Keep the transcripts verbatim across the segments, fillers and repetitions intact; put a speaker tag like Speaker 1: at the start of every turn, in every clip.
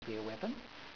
Speaker 1: nuclear weapons.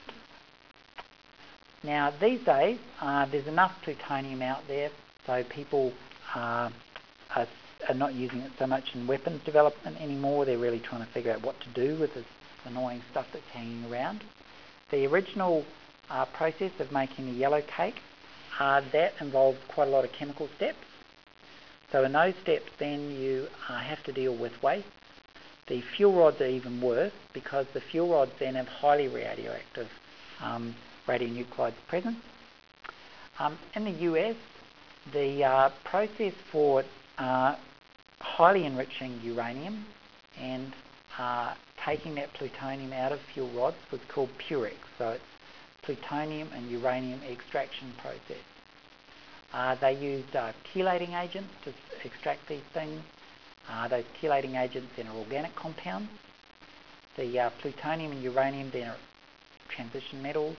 Speaker 1: Now, these days, uh, there's enough plutonium out there, so people uh, are, are not using it so much in weapons development anymore. They're really trying to figure out what to do with this annoying stuff that's hanging around. The original uh, process of making the yellow cake, uh, that involved quite a lot of chemical steps. So in those steps, then you uh, have to deal with waste. The fuel rods are even worse because the fuel rods then have highly radioactive um, radionuclides present. Um, in the U S, the uh, process for uh, highly enriching uranium and uh, taking that plutonium out of fuel rods was called Purex. So it's plutonium and uranium extraction process. Uh, they used uh, chelating agents to extract these things. Uh, those chelating agents then are organic compounds. The uh, plutonium and uranium then are transition metals.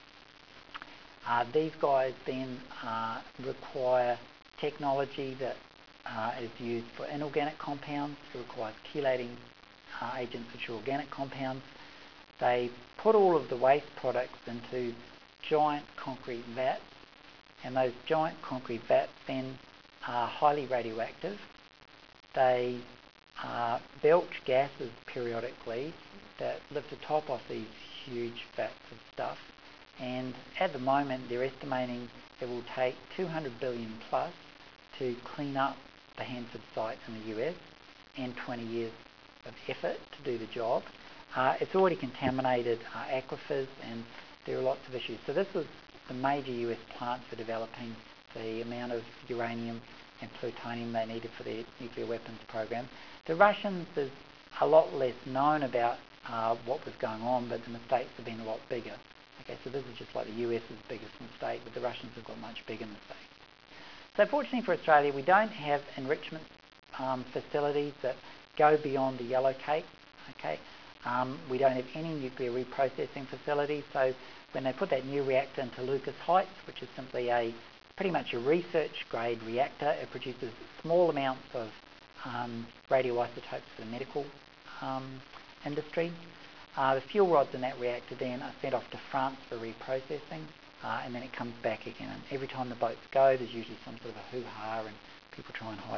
Speaker 1: Uh, these guys then uh, require technology that uh, is used for inorganic compounds. It requires chelating uh, agents which are organic compounds. They put all of the waste products into giant concrete vats, and those giant concrete vats then are highly radioactive. They uh, belch gases periodically that lift the top off these huge vats of stuff, and at the moment they're estimating it will take two hundred billion plus to clean up the Hanford site in the U S and twenty years of effort to do the job. Uh, it's already contaminated uh, aquifers, and there are lots of issues. So this was the major U S plant for developing the amount of uranium and plutonium they needed for their nuclear weapons program. The Russians, there's a lot less known about uh, what was going on, but the mistakes have been a lot bigger. Okay, so this is just like the US's biggest mistake, but the Russians have got much bigger mistakes. So fortunately for Australia, we don't have enrichment um, facilities that go beyond the yellow cake. Okay, um, we don't have any nuclear reprocessing facilities, so when they put that new reactor into Lucas Heights, which is simply a pretty much a research grade reactor, it produces small amounts of um, radioisotopes for the medical um, industry. Uh, the fuel rods in that reactor then are sent off to France for reprocessing, uh, and then it comes back again. And every time the boats go, there's usually some sort of a hoo-ha, and people try and hide